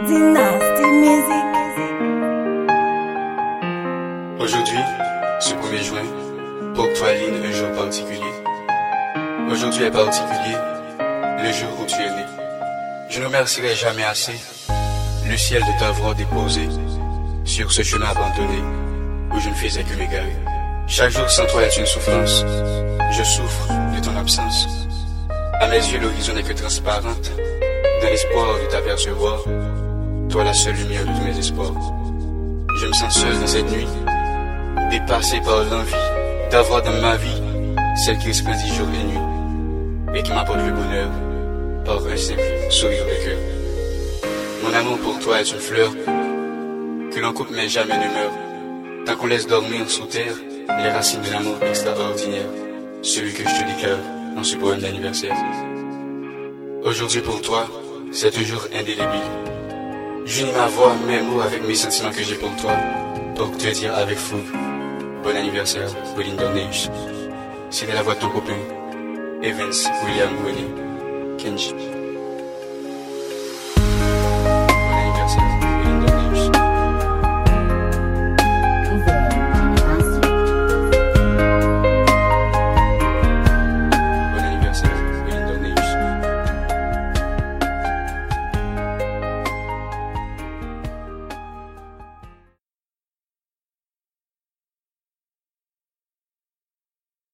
Nasty music. Aujourd'hui, ce 1er juin, pour toi Lynn, un jour particulier. Aujourd'hui est particulier, le jour où tu es né. Je ne remercierai jamais assez le ciel de t'avoir déposé sur ce chemin abandonné où je ne faisais que m'égarer. Chaque jour sans toi est une souffrance, je souffre de ton absence. À mes yeux l'horizon n'est que transparente, dans l'espoir de t'apercevoir, toi la seule lumière de tous mes espoirs. Je me sens seul dans cette nuit, dépassé par l'envie d'avoir dans ma vie celle qui resplendit jour et nuit et qui m'apporte le bonheur par un simple sourire de cœur. Mon amour pour toi est une fleur que l'on coupe mais jamais ne meurt. Tant qu'on laisse dormir sous terre les racines de l'amour extraordinaire, celui que je te déclare dans ce poème d'anniversaire. Aujourd'hui pour toi, c'est un jour indélébile. J'unis ma voix, mes mots avec mes sentiments que j'ai pour toi, pour te dire avec fougue, bon anniversaire, Belinda Neige. C'était la voix de ton copain, Evans William Willie, Kenji.